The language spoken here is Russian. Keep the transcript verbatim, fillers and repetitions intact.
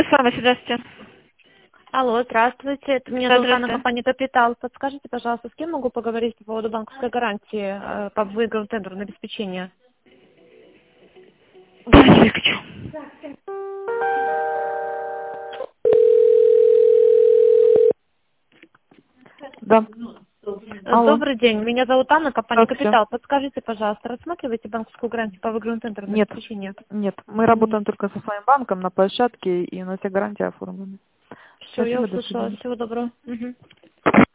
С вами, здравствуйте. Алло, здравствуйте. Это меня Да, зовут Анна, здравствуйте. компания «Капитал». Подскажите, пожалуйста, с кем могу поговорить по поводу банковской гарантии э, по выигранному тендеру на обеспечение? Давайте выключу. Да. Э, Алло. Добрый день. Меня зовут Анна, компания Здравствуйте. «Капитал». Подскажите, пожалуйста, рассматриваете банковскую гарантию по выигранному тендеру на Нет. обеспечение? Нет. Мы работаем только со своим банком на площадке, и у нас все гарантии оформлены. Все, я Спасибо, до услышала. свидания. Всего доброго. Мгм.